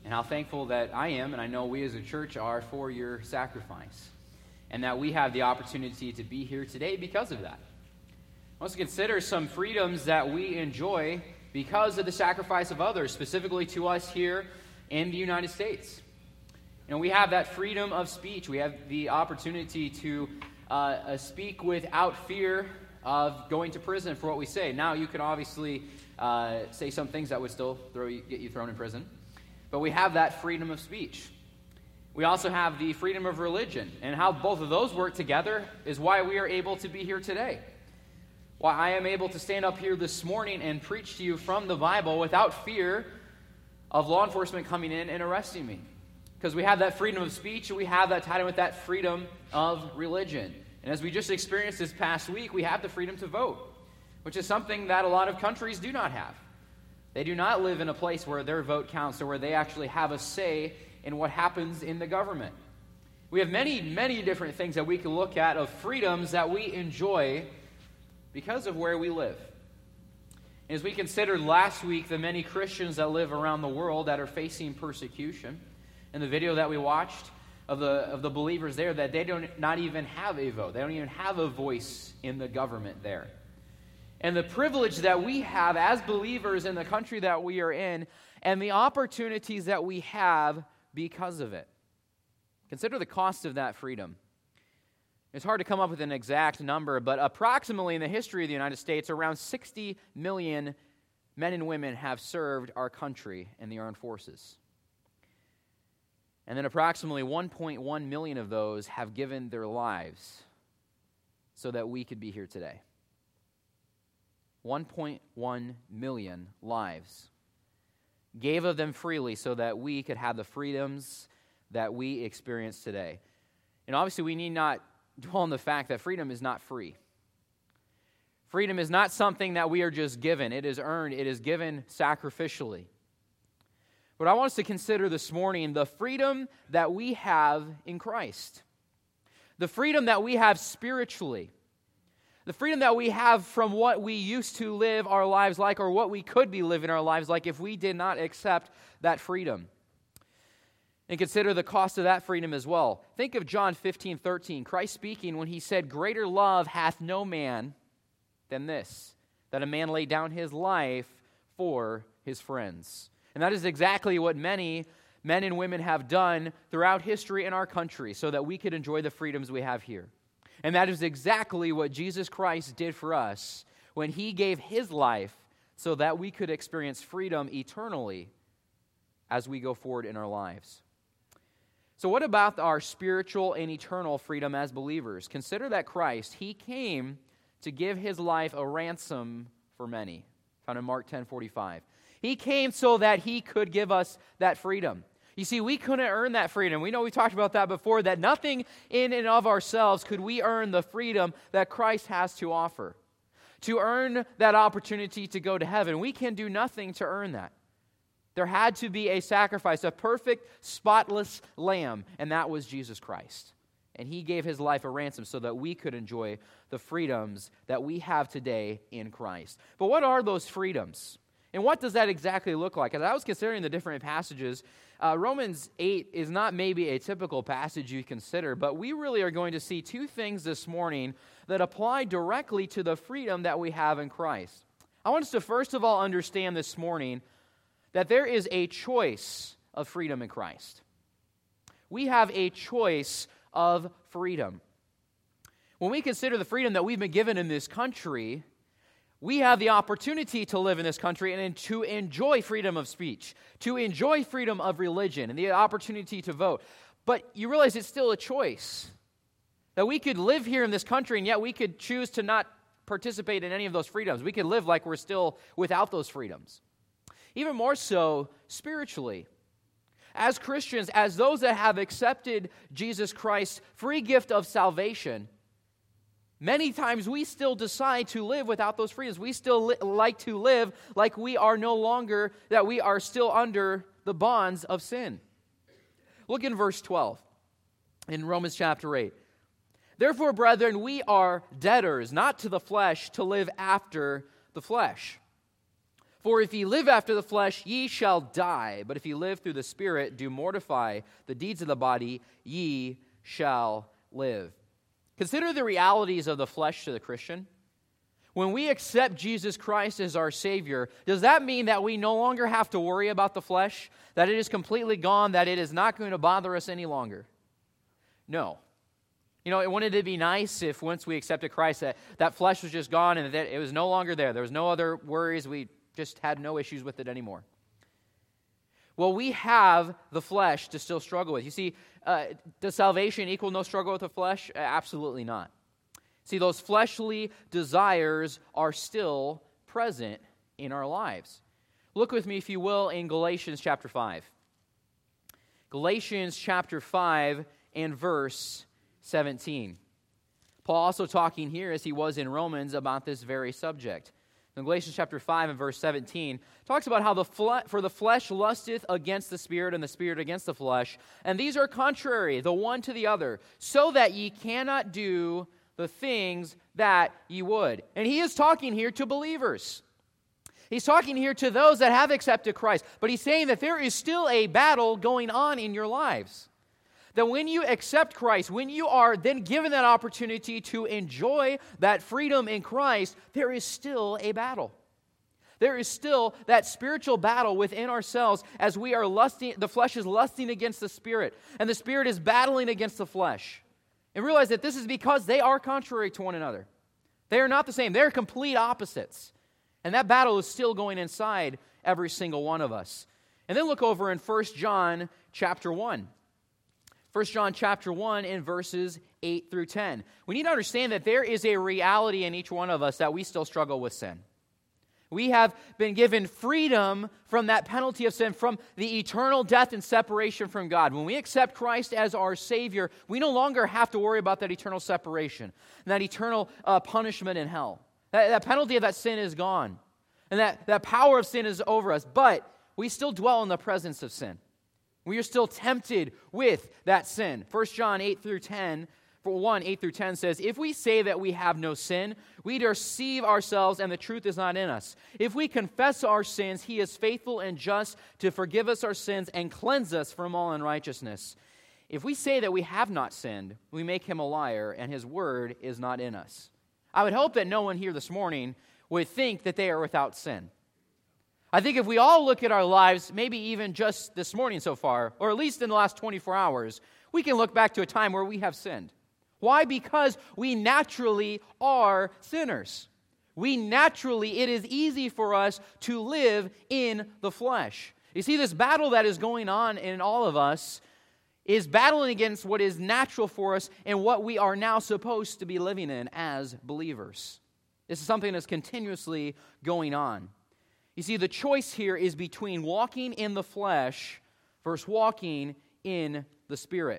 and how thankful that I am, and I know we as a church are, for your sacrifice, and that we have the opportunity to be here today because of that. Let's consider some freedoms that we enjoy because of the sacrifice of others, specifically to us here in the United States. We have that freedom of speech. We have the opportunity to speak without fear of going to prison for what we say. Now, you can obviously say some things that would still get you thrown in prison, but we have that freedom of speech. We also have the freedom of religion, and how both of those work together is why we are able to be here today. Why I am able to stand up here this morning and preach to you from the Bible without fear of law enforcement coming in and arresting me. Because we have that freedom of speech, and we have that tied in with that freedom of religion. And as we just experienced this past week, we have the freedom to vote, which is something that a lot of countries do not have. They do not live in a place where their vote counts or where they actually have a say in what happens in the government. We have many, many different things that we can look at of freedoms that we enjoy because of where we live. As we considered last week the many Christians that live around the world that are facing persecution, in the video that we watched of the believers there, that they don't not even have a vote. They don't even have a voice in the government there. And the privilege that we have as believers in the country that we are in, and the opportunities that we have because of it. Consider the cost of that freedom. It's hard to come up with an exact number, but approximately in the history of the United States, around 60 million men and women have served our country in the armed forces. And then approximately 1.1 million of those have given their lives so that we could be here today. 1.1 million lives gave of them freely so that we could have the freedoms that we experience today. And obviously we need not dwell on the fact that freedom is not free. Freedom is not something that we are just given. It is earned. It is given sacrificially. But I want us to consider this morning the freedom that we have in Christ. The freedom that we have spiritually. The freedom that we have from what we used to live our lives like, or what we could be living our lives like if we did not accept that freedom. And consider the cost of that freedom as well. Think of John 15:13, Christ speaking when he said, "Greater love hath no man than this, that a man lay down his life for his friends." And that is exactly what many men and women have done throughout history in our country so that we could enjoy the freedoms we have here. And that is exactly what Jesus Christ did for us when he gave his life so that we could experience freedom eternally as we go forward in our lives. So what about our spiritual and eternal freedom as believers? Consider that Christ, he came to give his life a ransom for many, found in Mark 10:45. He came so that he could give us that freedom. You see, we couldn't earn that freedom. We know we talked about that before, that nothing in and of ourselves could we earn the freedom that Christ has to offer. To earn that opportunity to go to heaven, we can do nothing to earn that. There had to be a sacrifice, a perfect, spotless lamb, and that was Jesus Christ. And he gave his life a ransom so that we could enjoy the freedoms that we have today in Christ. But what are those freedoms? And what does that exactly look like? As I was considering the different passages, Romans 8 is not maybe a typical passage you consider, but we really are going to see two things this morning that apply directly to the freedom that we have in Christ. I want us to first of all understand this morning that there is a choice of freedom in Christ. We have a choice of freedom. When we consider the freedom that we've been given in this country, we have the opportunity to live in this country and to enjoy freedom of speech, to enjoy freedom of religion, and the opportunity to vote. But you realize it's still a choice. That we could live here in this country, and yet we could choose to not participate in any of those freedoms. We could live like we're still without those freedoms. Even more so spiritually. As Christians, as those that have accepted Jesus Christ's free gift of salvation, many times we still decide to live without those freedoms. We still like to live like we are no longer, that we are still under the bonds of sin. Look in verse 12 in Romans chapter 8. Therefore, brethren, we are debtors, not to the flesh, to live after the flesh. For if ye live after the flesh, ye shall die. But if ye live through the Spirit, do mortify the deeds of the body, ye shall live. Consider the realities of the flesh to the Christian. When we accept Jesus Christ as our Savior, does that mean that we no longer have to worry about the flesh? That it is completely gone, that it is not going to bother us any longer? No. You know, wouldn't it be nice if once we accepted Christ that flesh was just gone and that it was no longer there? There was no other worries. We just had no issues with it anymore. Well, we have the flesh to still struggle with. You see, does salvation equal no struggle with the flesh? Absolutely not. See, those fleshly desires are still present in our lives. Look with me, if you will, in Galatians chapter 5. Galatians chapter 5 and verse 17. Paul also talking here, as he was in Romans, about this very subject. In Galatians chapter 5 and verse 17, talks about how for the flesh lusteth against the Spirit, and the Spirit against the flesh, and these are contrary, the one to the other, so that ye cannot do the things that ye would. And he is talking here to believers. He's talking here to those that have accepted Christ, but he's saying that there is still a battle going on in your lives. That when you accept Christ, when you are then given that opportunity to enjoy that freedom in Christ, there is still a battle. There is still that spiritual battle within ourselves as we are lusting, the flesh is lusting against the Spirit, and the Spirit is battling against the flesh. And realize that this is because they are contrary to one another. They are not the same. They're complete opposites. And that battle is still going inside every single one of us. And then look over in 1 John chapter 1. 1 John chapter 1 in verses 8 through 10. We need to understand that there is a reality in each one of us that we still struggle with sin. We have been given freedom from that penalty of sin, from the eternal death and separation from God. When we accept Christ as our Savior, we no longer have to worry about that eternal separation and that eternal punishment in hell. That penalty of that sin is gone. And that power of sin is over us. But we still dwell in the presence of sin. We are still tempted with that sin. 1 John 8 through 10, for 1, 8 through 10 says, if we say that we have no sin, we deceive ourselves and the truth is not in us. If we confess our sins, he is faithful and just to forgive us our sins and cleanse us from all unrighteousness. If we say that we have not sinned, we make him a liar and his word is not in us. I would hope that no one here this morning would think that they are without sin. I think if we all look at our lives, maybe even just this morning so far, or at least in the last 24 hours, we can look back to a time where we have sinned. Why? Because we naturally are sinners. It is easy for us to live in the flesh. You see, this battle that is going on in all of us is battling against what is natural for us and what we are now supposed to be living in as believers. This is something that's continuously going on. You see, the choice here is between walking in the flesh versus walking in the Spirit.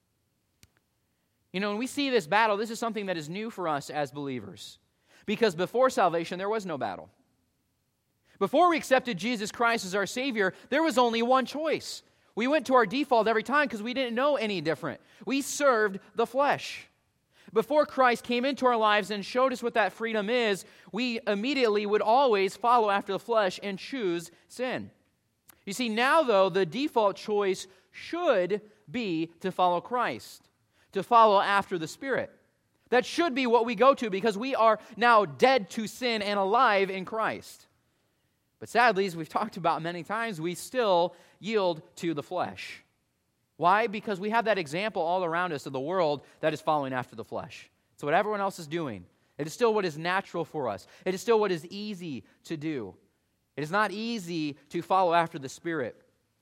You know, when we see this battle, this is something that is new for us as believers. Because before salvation, there was no battle. Before we accepted Jesus Christ as our Savior, there was only one choice. We went to our default every time because we didn't know any different. We served the flesh. Before Christ came into our lives and showed us what that freedom is, we immediately would always follow after the flesh and choose sin. You see, now though, the default choice should be to follow Christ, to follow after the Spirit. That should be what we go to because we are now dead to sin and alive in Christ. But sadly, as we've talked about many times, we still yield to the flesh. Why? Because we have that example all around us of the world that is following after the flesh. It's what everyone else is doing. It is still what is natural for us. It is still what is easy to do. It is not easy to follow after the Spirit.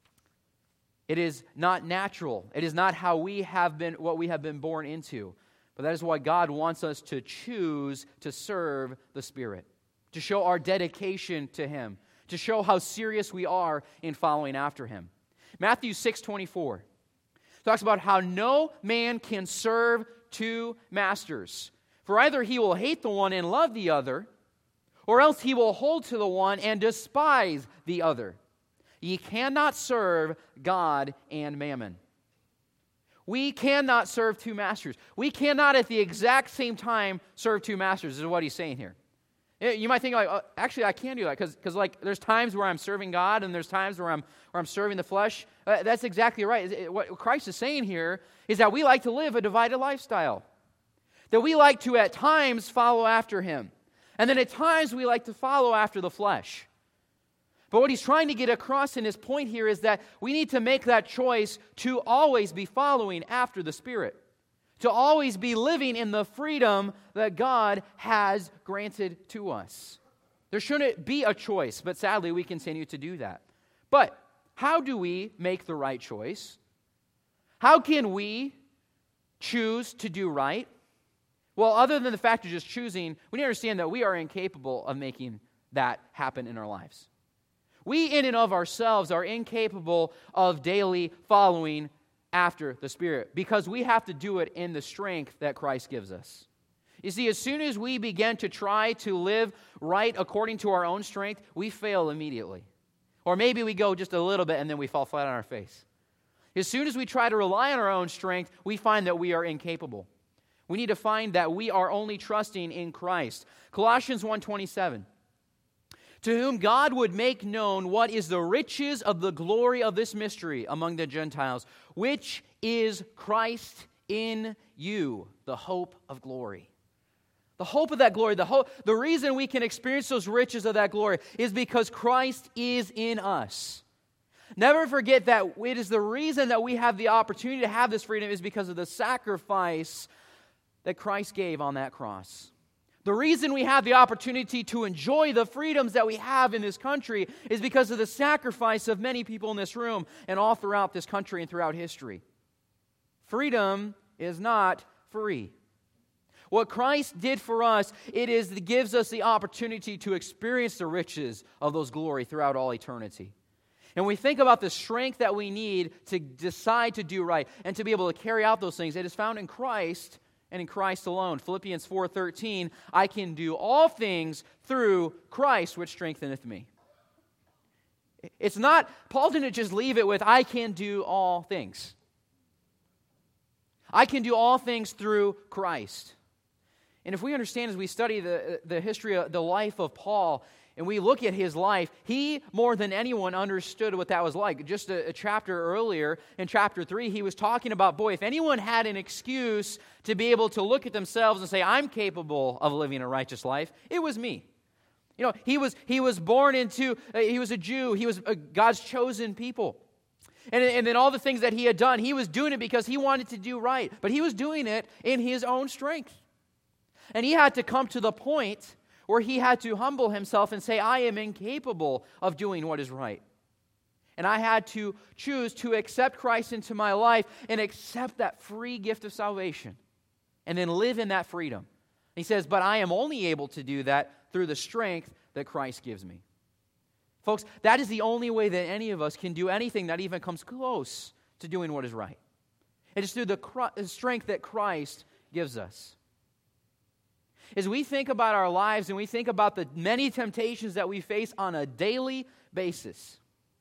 It is not natural. It is not how we have been, what we have been born into. But that is why God wants us to choose to serve the Spirit, to show our dedication to Him, to show how serious we are in following after Him. Matthew 6:24 talks about how no man can serve two masters. For either he will hate the one and love the other, or else he will hold to the one and despise the other. Ye cannot serve God and mammon. We cannot serve two masters. We cannot at the exact same time serve two masters, is what he's saying here. You might think, like, oh, actually, I can do that because like, there's times where I'm serving God and there's times where I'm serving the flesh. That's exactly right. What Christ is saying here is that we like to live a divided lifestyle. That we like to, at times, follow after Him. And then at times, we like to follow after the flesh. But what He's trying to get across in His point here is that we need to make that choice to always be following after the Spirit. To always be living in the freedom that God has granted to us. There shouldn't be a choice, but sadly we continue to do that. But how do we make the right choice? How can we choose to do right? Well, other than the fact of just choosing, we need to understand that we are incapable of making that happen in our lives. We in and of ourselves are incapable of daily following after the Spirit because we have to do it in the strength that Christ gives us. You see, as soon as we begin to try to live right according to our own strength, we fail immediately. Or maybe we go just a little bit and then we fall flat on our face. As soon as we try to rely on our own strength, we find that we are incapable. We need to find that we are only trusting in Christ. Colossians 1:27. To whom God would make known what is the riches of the glory of this mystery among the Gentiles, which is Christ in you, the hope of glory. The hope of that glory, the reason we can experience those riches of that glory is because Christ is in us. Never forget that it is the reason that we have the opportunity to have this freedom is because of the sacrifice that Christ gave on that cross. The reason we have the opportunity to enjoy the freedoms that we have in this country is because of the sacrifice of many people in this room and all throughout this country and throughout history. Freedom is not free. What Christ did for us, it gives us the opportunity to experience the riches of those glory throughout all eternity. And when we think about the strength that we need to decide to do right and to be able to carry out those things, it is found in Christ and in Christ alone. Philippians 4:13, I can do all things through Christ which strengtheneth me. It's not, Paul didn't just leave it with, I can do all things. I can do all things through Christ. And if we understand as we study the history of the life of Paul, and we look at his life, he, more than anyone, understood what that was like. Just a chapter earlier, in chapter 3, he was talking about, boy, if anyone had an excuse to be able to look at themselves and say, I'm capable of living a righteous life, it was me. You know, he was born into, he was a Jew, he was God's chosen people. And then all the things that he had done, he was doing it because he wanted to do right. But he was doing it in his own strength. And he had to come to the point where he had to humble himself and say, I am incapable of doing what is right. And I had to choose to accept Christ into my life and accept that free gift of salvation and then live in that freedom. He says, but I am only able to do that through the strength that Christ gives me. Folks, that is the only way that any of us can do anything that even comes close to doing what is right. It is through the strength that Christ gives us. As we think about our lives and we think about the many temptations that we face on a daily basis,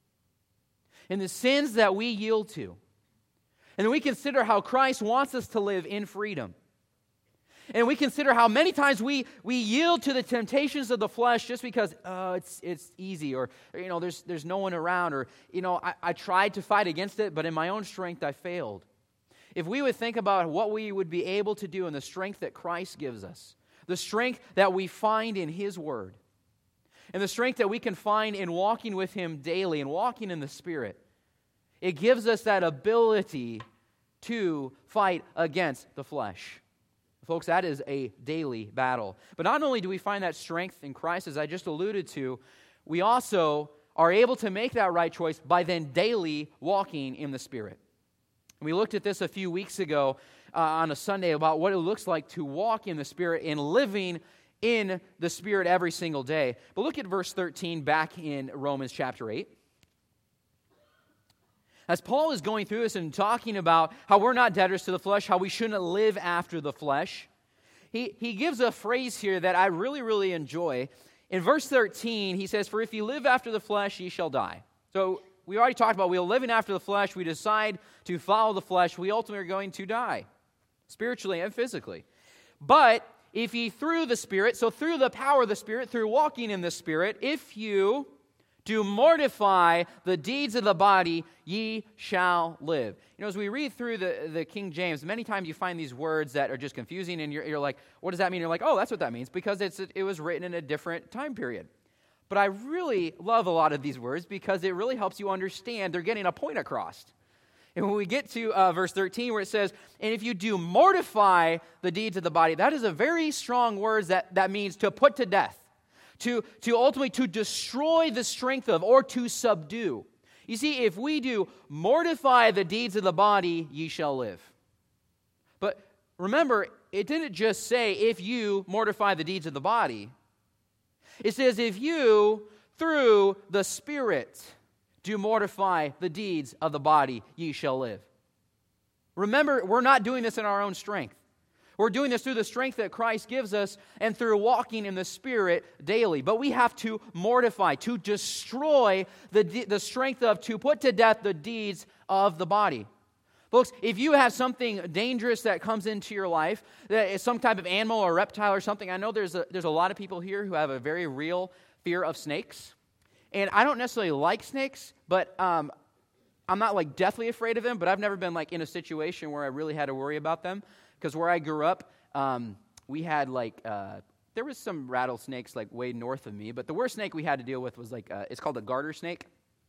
and the sins that we yield to, and then we consider how Christ wants us to live in freedom, and we consider how many times we yield to the temptations of the flesh just because it's easy, or you know there's no one around, or you know I tried to fight against it, but in my own strength I failed. If we would think about what we would be able to do and the strength that Christ gives us, the strength that we find in His Word, and the strength that we can find in walking with Him daily and walking in the Spirit, it gives us that ability to fight against the flesh. Folks, that is a daily battle. But not only do we find that strength in Christ, as I just alluded to, we also are able to make that right choice by then daily walking in the Spirit. We looked at this a few weeks ago on a Sunday about what it looks like to walk in the Spirit and living in the Spirit every single day. But look at verse 13 back in Romans chapter 8. As Paul is going through this and talking about how we're not debtors to the flesh, how we shouldn't live after the flesh, he gives a phrase here that I really, really enjoy. In verse 13, he says, for if you live after the flesh, ye shall die. So we already talked about we're living after the flesh. We decide to follow the flesh. We ultimately are going to die, spiritually and physically. But if ye through the Spirit, so through the power of the Spirit, through walking in the Spirit, if you do mortify the deeds of the body, ye shall live. You know, as we read through the King James, many times you find these words that are just confusing, and you're like, what does that mean? You're like, oh, that's what that means, because it was written in a different time period. But I really love a lot of these words because it really helps you understand they're getting a point across. And when we get to verse 13 where it says, and if you do mortify the deeds of the body, that is a very strong word that means to put to death, to ultimately to destroy the strength of, or to subdue. You see, if we do mortify the deeds of the body, ye shall live. But remember, it didn't just say if you mortify the deeds of the body. It says if you, through the Spirit, do mortify the deeds of the body, ye shall live. Remember, we're not doing this in our own strength. We're doing this through the strength that Christ gives us and through walking in the Spirit daily. But we have to mortify, to destroy the strength of, to put to death the deeds of the body. Folks, if you have something dangerous that comes into your life, that is some type of animal or reptile or something, I know there's a lot of people here who have a very real fear of snakes. And I don't necessarily like snakes, but I'm not like deathly afraid of them, but I've never been like in a situation where I really had to worry about them. Because where I grew up, we had like, there was some rattlesnakes like way north of me, but the worst snake we had to deal with was like, it's called a garter snake.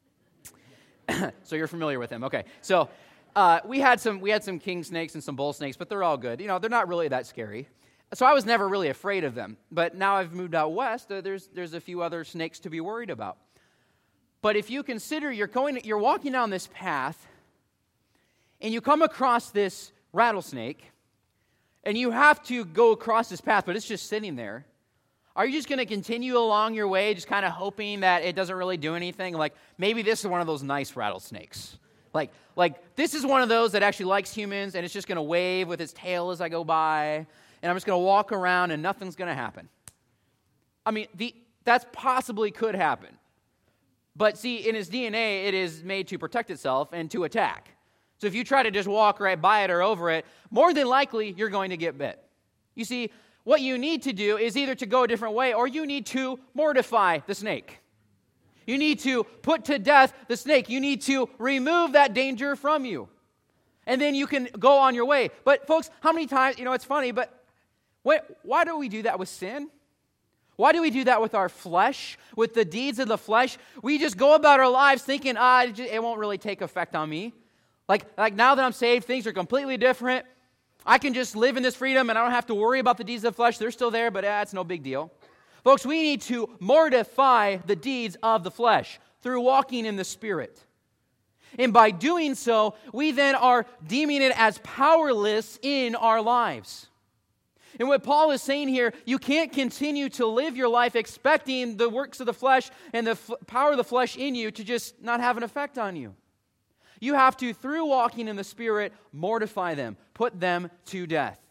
So you're familiar with them, okay. So we had some king snakes and some bull snakes, but they're all good. You know, they're not really that scary. So I was never really afraid of them. But now I've moved out west, there's a few other snakes to be worried about. But if you consider you're walking down this path, and you come across this rattlesnake, and you have to go across this path, but it's just sitting there, are you just going to continue along your way, just kind of hoping that it doesn't really do anything? Like, maybe this is one of those nice rattlesnakes. Like this is one of those that actually likes humans, and it's just going to wave with its tail as I go by, and I'm just going to walk around, and nothing's going to happen. I mean, that possibly could happen. But see, in its DNA, it is made to protect itself and to attack. So if you try to just walk right by it or over it, more than likely, you're going to get bit. You see, what you need to do is either to go a different way, or you need to mortify the snake. You need to put to death the snake. You need to remove that danger from you. And then you can go on your way. But folks, how many times, it's funny, but why do we do that with sin? Why do we do that with our flesh, with the deeds of the flesh? We just go about our lives thinking, it won't really take effect on me. Like now that I'm saved, things are completely different. I can just live in this freedom and I don't have to worry about the deeds of the flesh. They're still there, but it's no big deal. Folks, we need to mortify the deeds of the flesh through walking in the Spirit. And by doing so, we then are deeming it as powerless in our lives. And what Paul is saying here, you can't continue to live your life expecting the works of the flesh and the power of the flesh in you to just not have an effect on you. You have to, through walking in the Spirit, mortify them, put them to death.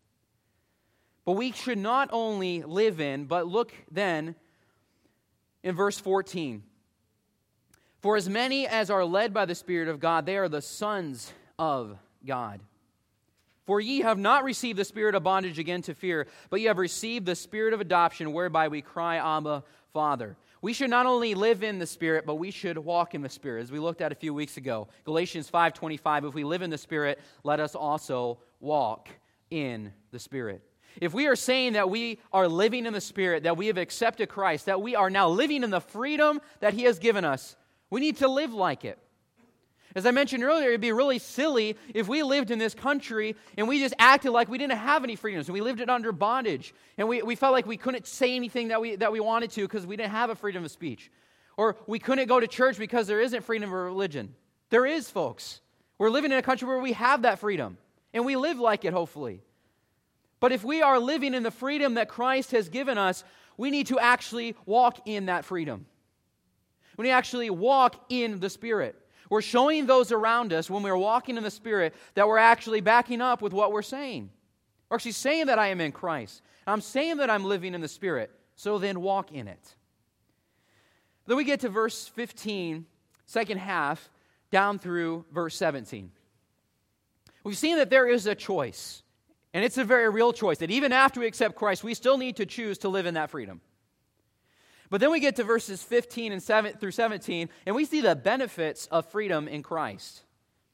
But we should not only live in, but look then in verse 14. For as many as are led by the Spirit of God, they are the sons of God. For ye have not received the spirit of bondage again to fear, but ye have received the spirit of adoption, whereby we cry, Abba, Father. We should not only live in the Spirit, but we should walk in the Spirit, as we looked at a few weeks ago. Galatians 5:25, if we live in the Spirit, let us also walk in the Spirit. If we are saying that we are living in the Spirit, that we have accepted Christ, that we are now living in the freedom that He has given us, we need to live like it. As I mentioned earlier, it would be really silly if we lived in this country and we just acted like we didn't have any freedoms and we lived it under bondage and we felt like we couldn't say anything that we wanted to because we didn't have a freedom of speech. Or we couldn't go to church because there isn't freedom of religion. There is, folks. We're living in a country where we have that freedom and we live like it, hopefully. But if we are living in the freedom that Christ has given us, we need to actually walk in that freedom. We need to actually walk in the Spirit. We're showing those around us when we're walking in the Spirit that we're actually backing up with what we're saying. We're actually saying that I am in Christ. I'm saying that I'm living in the Spirit. So then walk in it. Then we get to verse 15, second half, down through verse 17. We've seen that there is a choice And it's a very real choice that even after we accept Christ, we still need to choose to live in that freedom. But then we get to verses 15 and 7 through 17, and we see the benefits of freedom in Christ.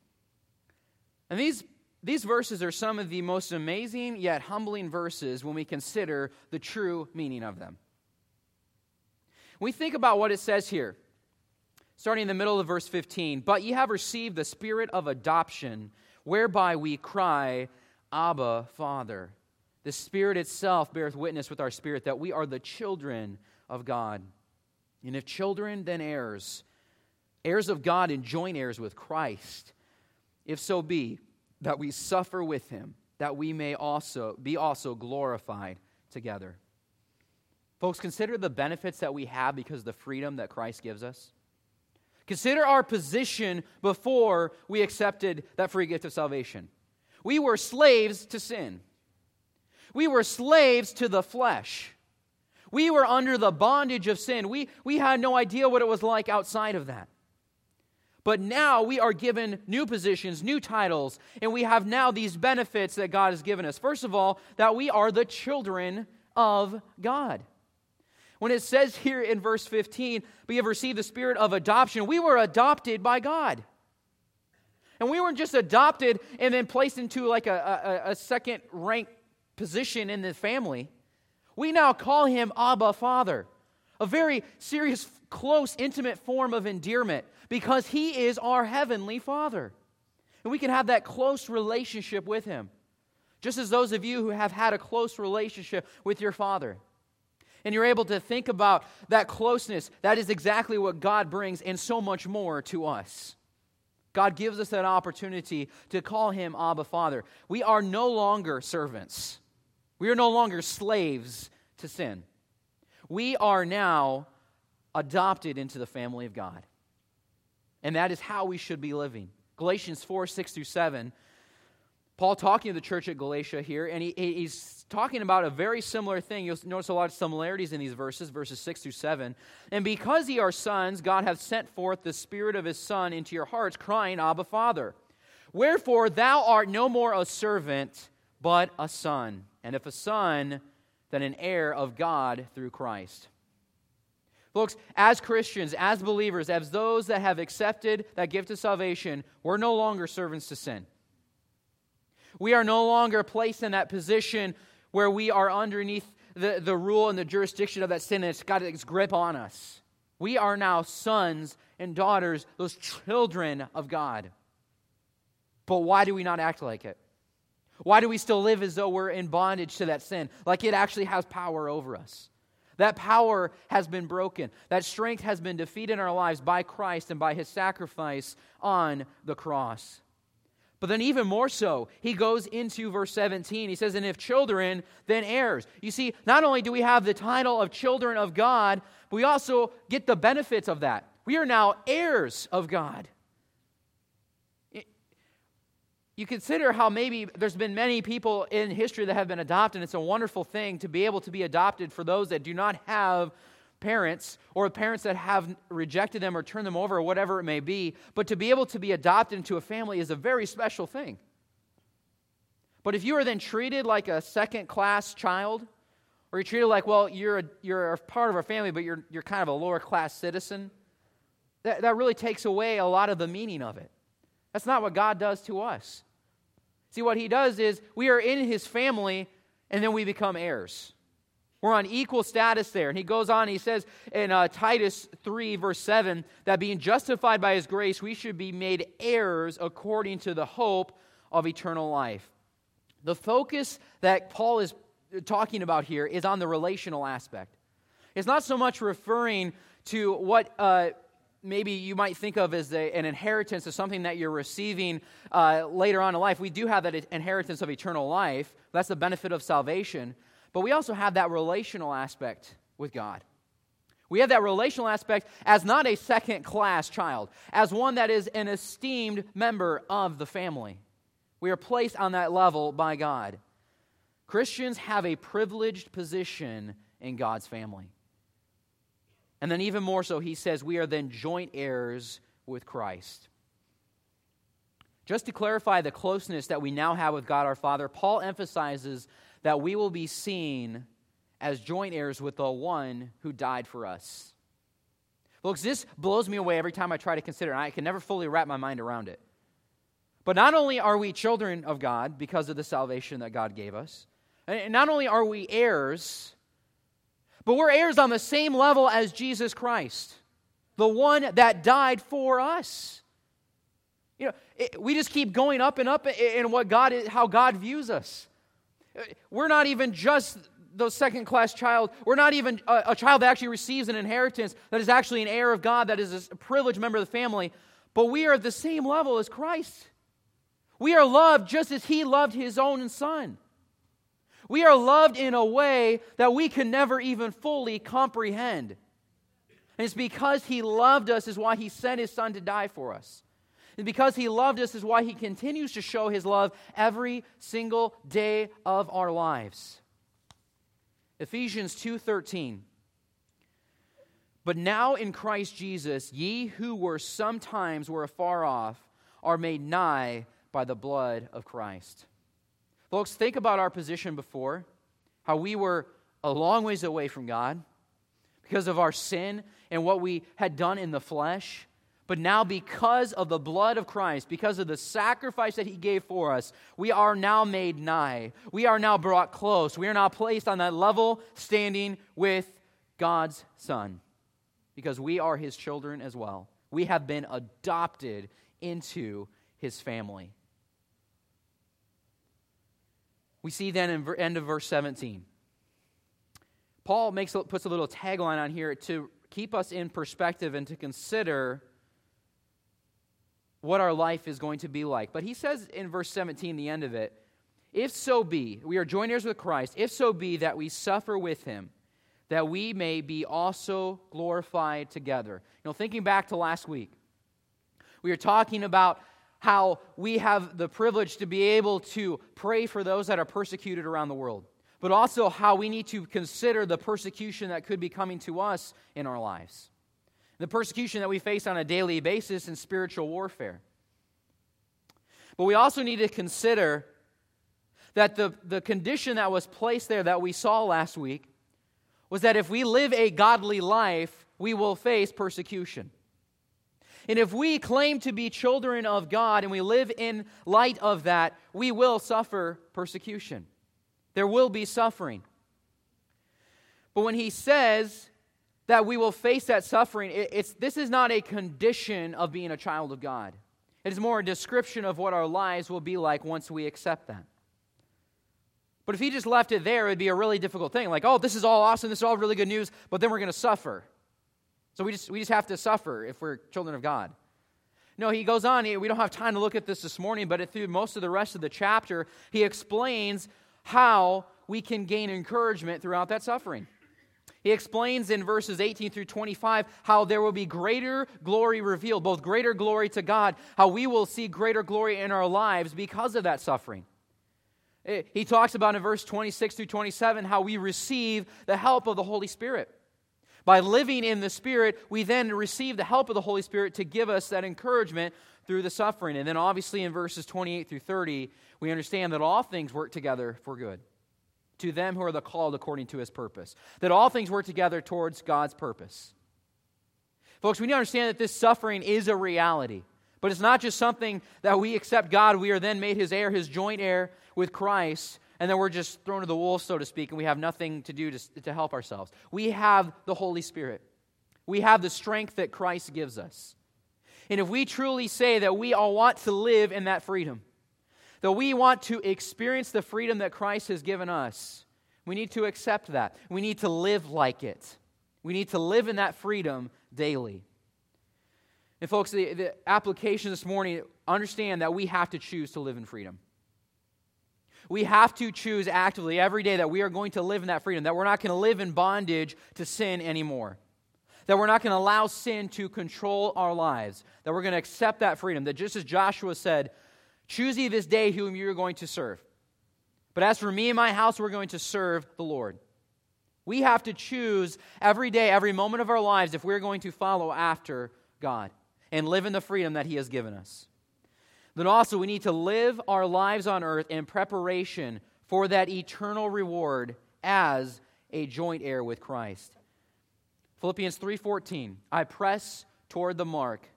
And these verses are some of the most amazing yet humbling verses when we consider the true meaning of them. We think about what it says here, starting in the middle of verse 15. But ye have received the spirit of adoption, whereby we cry, Abba, Father. The Spirit itself beareth witness with our spirit that we are the children of God. And if children, then heirs, heirs of God and joint heirs with Christ, if so be that we suffer with him, that we may also be glorified together. Folks, consider the benefits that we have because of the freedom that Christ gives us. Consider our position before we accepted that free gift of salvation. We were slaves to sin. We were slaves to the flesh. We were under the bondage of sin. We had no idea what it was like outside of that. But now we are given new positions, new titles, and we have now these benefits that God has given us. First of all, that we are the children of God. When it says here in verse 15, we have received the spirit of adoption, we were adopted by God. And we weren't just adopted and then placed into like a second-rank position in the family. We now call him Abba, Father. A very serious, close, intimate form of endearment because he is our heavenly Father. And we can have that close relationship with him. Just as those of you who have had a close relationship with your father. And you're able to think about that closeness. That is exactly what God brings and so much more to us. God gives us that opportunity to call him Abba, Father. We are no longer servants. We are no longer slaves to sin. We are now adopted into the family of God. And that is how we should be living. Galatians 4, 6 through 7. Paul talking to the church at Galatia here, and he's talking about a very similar thing. You'll notice a lot of similarities in these verses 6 through 7. And because ye are sons, God hath sent forth the Spirit of his Son into your hearts, crying, Abba, Father. Wherefore thou art no more a servant, but a son. And if a son, then an heir of God through Christ. Folks, as Christians, as believers, as those that have accepted that gift of salvation, we're no longer servants to sin. We are no longer placed in that position where we are underneath the rule and the jurisdiction of that sin and it's got its grip on us. We are now sons and daughters, those children of God. But why do we not act like it? Why do we still live as though we're in bondage to that sin, like it actually has power over us? That power has been broken. That strength has been defeated in our lives by Christ and by his sacrifice on the cross. But then even more so, he goes into verse 17. He says, and if children, then heirs. You see, not only do we have the title of children of God, but we also get the benefits of that. We are now heirs of God. You consider how maybe there's been many people in history that have been adopted. It's a wonderful thing to be able to be adopted for those that do not have parents or parents that have rejected them or turned them over or whatever it may be. But to be able to be adopted into a family is a very special thing. But if you are then treated like a second-class child, or you're treated like, well, you're a part of our family, but you're kind of a lower-class citizen, that really takes away a lot of the meaning of it. That's not what God does to us. See, what he does is we are in his family, and then we become heirs. We're on equal status there. And he goes on, he says in Titus 3, verse 7, that being justified by his grace, we should be made heirs according to the hope of eternal life. The focus that Paul is talking about here is on the relational aspect. It's not so much referring to what maybe you might think of as an inheritance of something that you're receiving later on in life. We do have that inheritance of eternal life. That's the benefit of salvation. But we also have that relational aspect with God. We have that relational aspect as not a second-class child, as one that is an esteemed member of the family. We are placed on that level by God. Christians have a privileged position in God's family. And then even more so, he says, we are then joint heirs with Christ. Just to clarify the closeness that we now have with God our Father, Paul emphasizes that we will be seen as joint heirs with the one who died for us. Folks, this blows me away every time I try to consider it. I can never fully wrap my mind around it. But not only are we children of God because of the salvation that God gave us, and not only are we heirs, but we're heirs on the same level as Jesus Christ, the one that died for us. We just keep going up and up in what God is, how God views us. We're not even just the second-class child. We're not even a child that actually receives an inheritance, that is actually an heir of God, that is a privileged member of the family. But we are at the same level as Christ. We are loved just as He loved His own Son. We are loved in a way that we can never even fully comprehend. And it's because He loved us is why He sent His Son to die for us. And because He loved us is why He continues to show His love every single day of our lives. Ephesians 2:13. But now in Christ Jesus, ye who were sometimes afar off, are made nigh by the blood of Christ. Folks, think about our position before, how we were a long ways away from God because of our sin and what we had done in the flesh. But now because of the blood of Christ, because of the sacrifice that He gave for us, we are now made nigh. We are now brought close. We are now placed on that level standing with God's Son because we are His children as well. We have been adopted into His family. We see then in end of verse 17. Paul puts a little tagline on here to keep us in perspective and to consider what our life is going to be like. But he says in verse 17, the end of it, if so be, we are joint heirs with Christ, if so be that we suffer with Him, that we may be also glorified together. Thinking back to last week, we were talking about how we have the privilege to be able to pray for those that are persecuted around the world, but also how we need to consider the persecution that could be coming to us in our lives. The persecution that we face on a daily basis in spiritual warfare. But we also need to consider that the condition that was placed there that we saw last week was that if we live a godly life, we will face persecution. And if we claim to be children of God and we live in light of that, we will suffer persecution. There will be suffering. But when he says that we will face that suffering, this is not a condition of being a child of God. It is more a description of what our lives will be like once we accept that. But if he just left it there, it would be a really difficult thing. Like, oh, this is all awesome, this is all really good news, but then we're going to suffer. So we just have to suffer if we're children of God. No, he goes on. We don't have time to look at this morning, but through most of the rest of the chapter, he explains how we can gain encouragement throughout that suffering. He explains in verses 18 through 25 how there will be greater glory revealed, both greater glory to God, how we will see greater glory in our lives because of that suffering. He talks about in verse 26 through 27 how we receive the help of the Holy Spirit. By living in the Spirit, we then receive the help of the Holy Spirit to give us that encouragement through the suffering. And then obviously in verses 28 through 30, we understand that all things work together for good to them who are the called according to His purpose. That all things work together towards God's purpose. Folks, we need to understand that this suffering is a reality. But it's not just something that we accept God, we are then made His heir, His joint heir with Christ, and then we're just thrown to the wolves, so to speak, and we have nothing to do to help ourselves. We have the Holy Spirit. We have the strength that Christ gives us. And if we truly say that we all want to live in that freedom, that we want to experience the freedom that Christ has given us, we need to accept that. We need to live like it. We need to live in that freedom daily. And folks, the application this morning, understand that we have to choose to live in freedom. We have to choose actively every day that we are going to live in that freedom, that we're not going to live in bondage to sin anymore, that we're not going to allow sin to control our lives, that we're going to accept that freedom, that just as Joshua said, choose ye this day whom you are going to serve. But as for me and my house, we're going to serve the Lord. We have to choose every day, every moment of our lives if we're going to follow after God and live in the freedom that He has given us. then also we need to live our lives on earth in preparation for that eternal reward as a joint heir with Christ. Philippians 3:14, I press toward the mark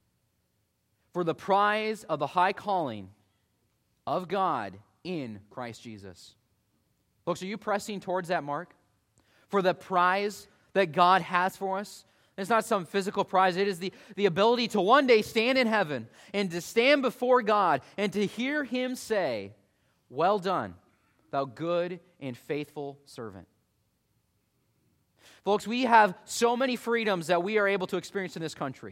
for the prize of the high calling of God in Christ Jesus. Folks, are you pressing towards that mark? For the prize that God has for us? It's not some physical prize. It is the ability to one day stand in heaven and to stand before God and to hear Him say, well done, thou good and faithful servant. Folks, we have so many freedoms that we are able to experience in this country.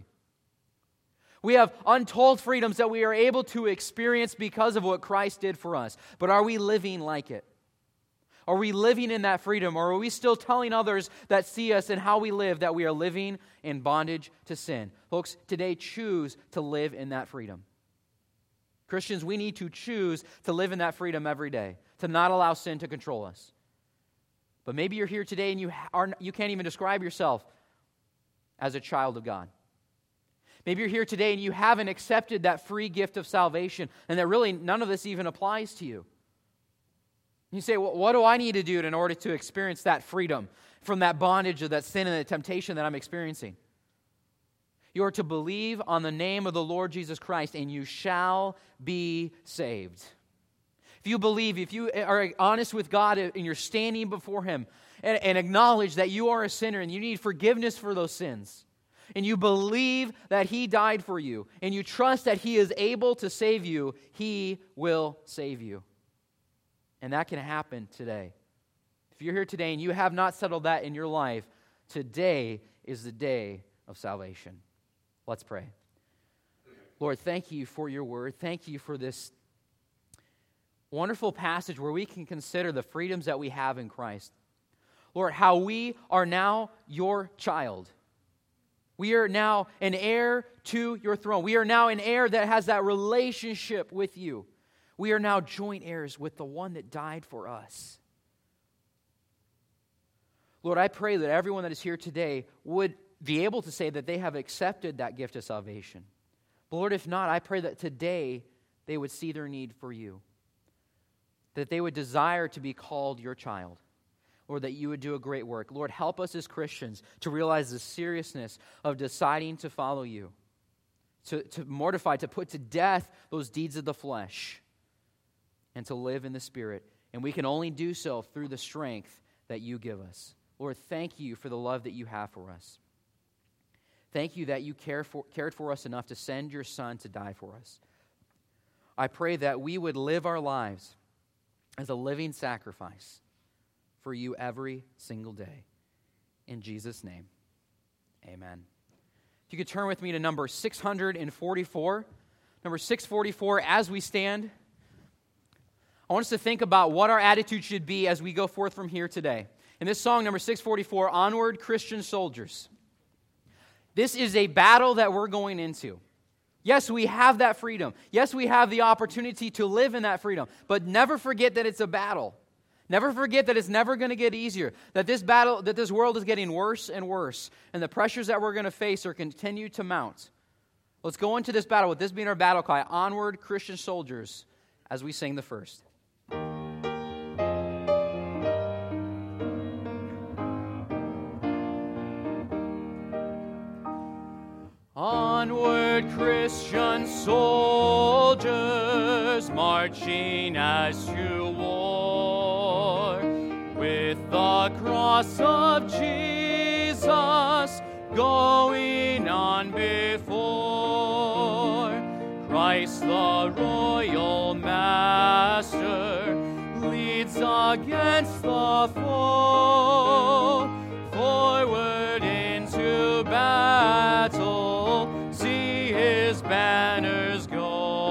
We have untold freedoms that we are able to experience because of what Christ did for us. But are we living like it? Are we living in that freedom? Or are we still telling others that see us and how we live that we are living in bondage to sin? Folks, today choose to live in that freedom. Christians, we need to choose to live in that freedom every day, to not allow sin to control us. But maybe you're here today and you can't even describe yourself as a child of God. Maybe you're here today and you haven't accepted that free gift of salvation and that really none of this even applies to you. You say, well, what do I need to do in order to experience that freedom from that bondage of that sin and the temptation that I'm experiencing? You are to believe on the name of the Lord Jesus Christ and you shall be saved. If you believe, if you are honest with God and you're standing before Him and acknowledge that you are a sinner and you need forgiveness for those sins, and you believe that He died for you, and you trust that He is able to save you, He will save you. And that can happen today. If you're here today and you have not settled that in your life, today is the day of salvation. Let's pray. Lord, thank you for your word. Thank you for this wonderful passage where we can consider the freedoms that we have in Christ. Lord, how we are now your child. We are now an heir to your throne. We are now an heir that has that relationship with you. We are now joint heirs with the one that died for us. Lord, I pray that everyone that is here today would be able to say that they have accepted that gift of salvation. But Lord, if not, I pray that today they would see their need for you. That they would desire to be called your child. Lord, that you would do a great work. Lord, help us as Christians to realize the seriousness of deciding to follow you. To mortify, to put to death those deeds of the flesh. And to live in the Spirit. And we can only do so through the strength that you give us. Lord, thank you for the love that you have for us. Thank you that you cared for us enough to send your Son to die for us. I pray that we would live our lives as a living sacrifice for you every single day. In Jesus' name, amen. If you could turn with me to number 644. Number 644, as we stand, I want us to think about what our attitude should be as we go forth from here today. In this song, number 644, Onward, Christian Soldiers. This is a battle that we're going into. Yes, we have that freedom. Yes, we have the opportunity to live in that freedom. But never forget that it's a battle. Never forget that it's never going to get easier. That this world is getting worse and worse. And the pressures that we're going to face are continue to mount. Let's go into this battle with this being our battle cry. Onward, Christian soldiers, as we sing the first. Onward, Christian soldiers, marching as to war, with the cross of Jesus going on before. Christ the royal master leads against the foe, forward into battle, see his banners go.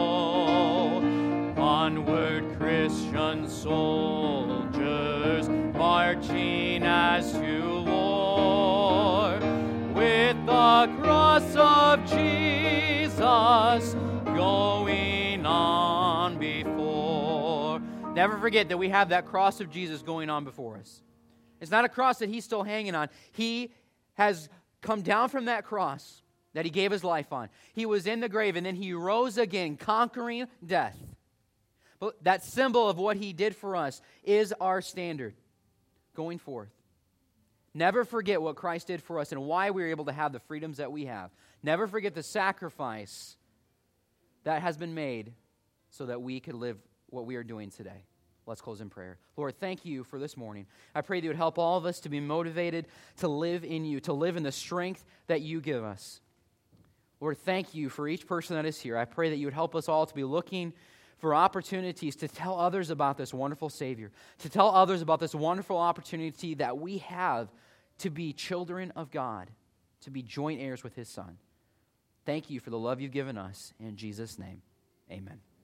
Onward, Christian soldiers, marching as to war, with the cross of Jesus going on before. Never forget that we have that cross of Jesus going on before us. It's not a cross that he's still hanging on. He has come down from that cross. that he gave his life on. He was in the grave, and then he rose again, conquering death. But that symbol of what he did for us is our standard going forth. Never forget what Christ did for us and why we were able to have the freedoms that we have. Never forget the sacrifice that has been made so that we could live what we are doing today. Let's close in prayer. Lord, thank you for this morning. I pray that you would help all of us to be motivated to live in you, to live in the strength that you give us. Lord, thank you for each person that is here. I pray that you would help us all to be looking for opportunities to tell others about this wonderful Savior, to tell others about this wonderful opportunity that we have to be children of God, to be joint heirs with his Son. Thank you for the love you've given us. In Jesus' name, amen.